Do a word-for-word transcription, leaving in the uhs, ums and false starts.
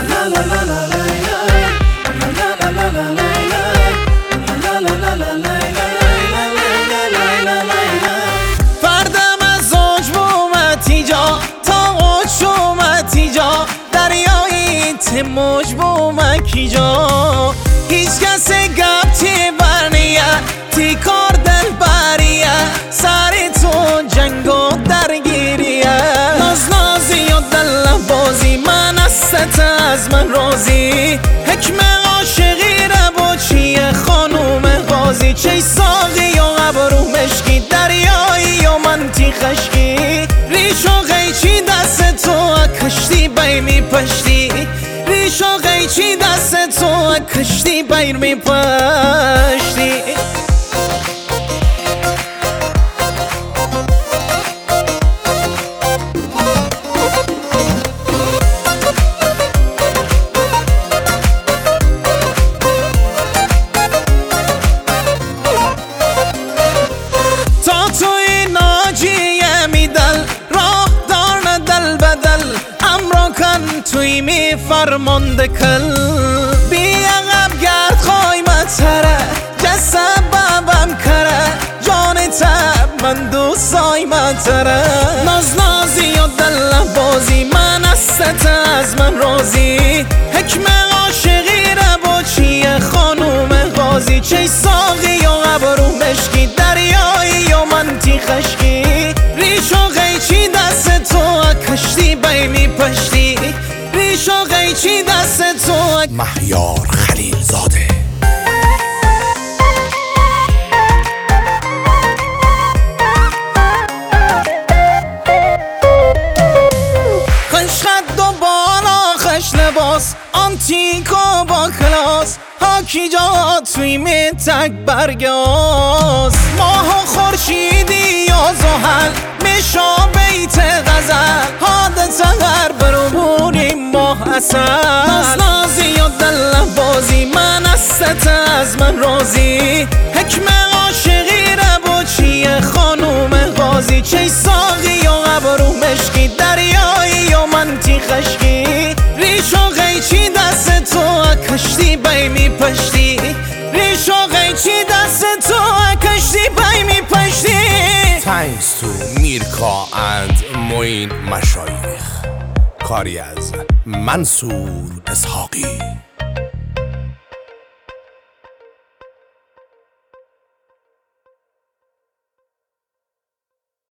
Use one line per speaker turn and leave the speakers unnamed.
فردم از اوج بومتی جا تا اوج شومتی جا دریایی تی موج بومکی جا هیچ کس گفتی برنیه تی کار دل بریه سری تو جنگ و درگیریه ناز نازی و دل بازی من است از من رازی حکم عاشقی رو چیه خانوم غازی چه ساقی و ابرو مشکی دریایی و من تی خشکی ریش و غیچی دست تو کشتی بیر می پشتی ریش و غیچی دست تو کشتی بیر می پشتی توی می فرمانده کل بی عقب گرد خواهی متره جسد بابم کره جان تب من دوستای متره ناز نازی و دل بازی من است از من رازی حکم عاشقی رو چیه خانوم غازی چه ساقی و ابرو مشکی دریایی و من تی خشکی ریش و غیچی دست تو کشتی بیر می پشتی ریش و غیچی دست تو
مهیار خلیل زاده
خش خد و بالا خش لباس آنتیکو با کلاس هاکی جا توی می تک برگاز ماه و خورشیدی یا زحل میشا بیت غزل حادث هر برمونی ماه اصل ناز نازی و دل بازی من است از من رازی حکم عاشقی رو چیه خانوم غازی چه ساقی و ابرو مشکی دریایی و من تی خشکی ریش و غیچی دست تو کشتی بیر می پشتی ریش و غیچی دست تو کشتی بیر می پشتی
Thanks to Mirka and Moin Mashayikh کاری از منصور اسحاقی